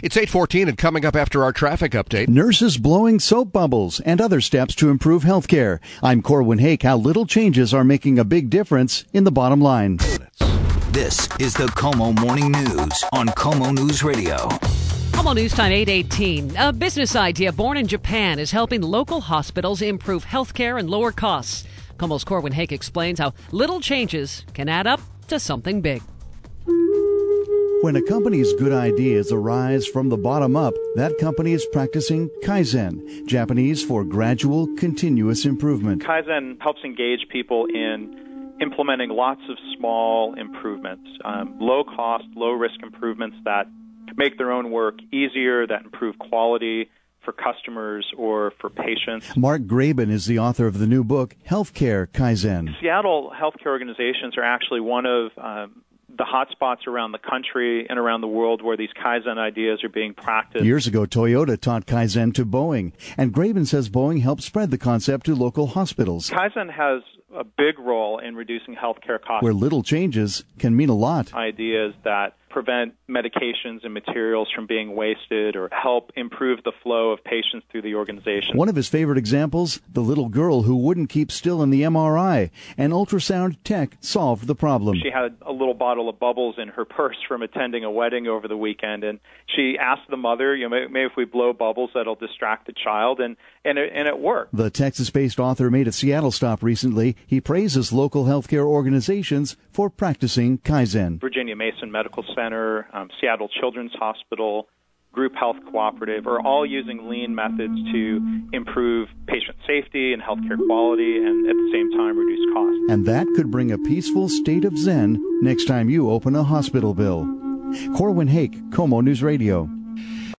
It's 8:14 and coming up after our traffic update. Nurses blowing soap bubbles and other steps to improve healthcare. I'm Corwin Hake. How little changes are making a big difference in the bottom line. This is the KOMO Morning News on KOMO News Radio. KOMO News Time 8:18. A business idea born in Japan is helping local hospitals improve healthcare and lower costs. KOMO's Corwin Hake explains how little changes can add up to something big. When a company's good ideas arise from the bottom up, that company is practicing Kaizen, Japanese for gradual, continuous improvement. Kaizen helps engage people in implementing lots of small improvements, low-cost, low-risk improvements that make their own work easier, that improve quality for customers or for patients. Mark Graben is the author of the new book, Healthcare Kaizen. Seattle healthcare organizations are actually one of the hotspots around the country and around the world where these Kaizen ideas are being practiced. Years ago, Toyota taught Kaizen to Boeing, and Graben says Boeing helped spread the concept to local hospitals. Kaizen has a big role in reducing healthcare costs. Where little changes can mean a lot. Ideas that prevent medications and materials from being wasted or help improve the flow of patients through the organization. One of his favorite examples, the little girl who wouldn't keep still in the MRI. An ultrasound tech solved the problem. She had a little bottle of bubbles in her purse from attending a wedding over the weekend, and she asked the mother, maybe if we blow bubbles that'll distract the child, and it worked. The Texas-based author made a Seattle stop recently. He praises local healthcare organizations for practicing Kaizen. Virginia Mason Medical Center, Seattle Children's Hospital, Group Health Cooperative are all using lean methods to improve patient safety and healthcare quality and at the same time reduce costs. And that could bring a peaceful state of zen next time you open a hospital bill. Corwin Hake, KOMO News Radio.